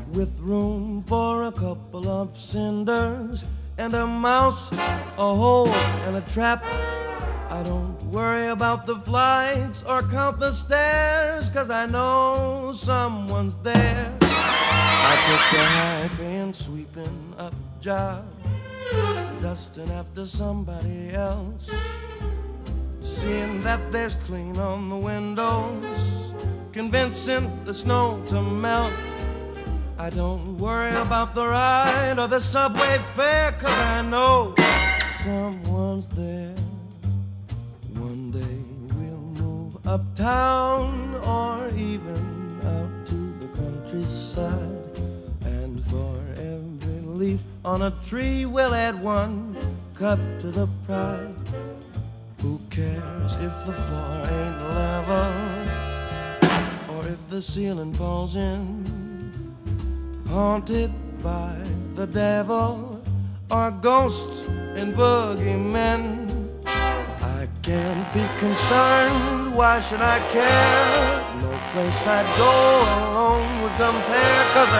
with room for a couple of cinders and a mouse, a hole, and a trap. I don't worry about the flights or count the stairs, 'cause I know someone's there. I took the high-paying sweeping up job, dusting after somebody else, seeing that there's clean on the windows, convincing the snow to melt. I don't worry about the ride or the subway fare, 'cause I know someone's there. One day we'll move uptown or even out to the countryside, and for every leaf on a tree we'll add one cup to the pride. Who cares if the floor ain't level or if the ceiling falls in? Haunted by the devil or ghosts and boogeymen, I can't be concerned, why should I care? No place I'd go alone would compare, 'cause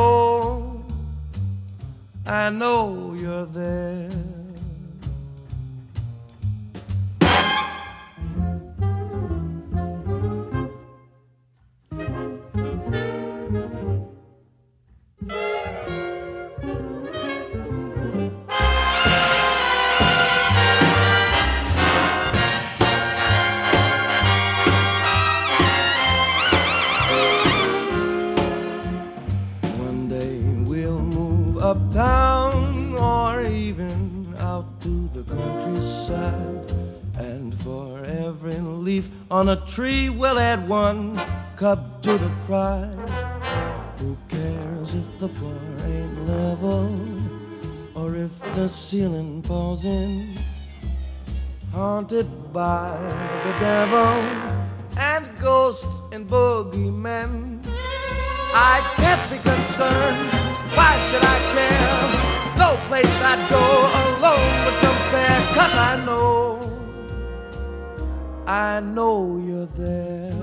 I know you're there. Uptown or even out to the countryside, and for every leaf on a tree we'll add one cup to the pride. Who cares if the floor ain't level or if the ceiling falls in? Haunted by the devil and ghosts and boogeymen, I can't be concerned, why should I care? No place I'd go alone would compare, 'cause I know you're there.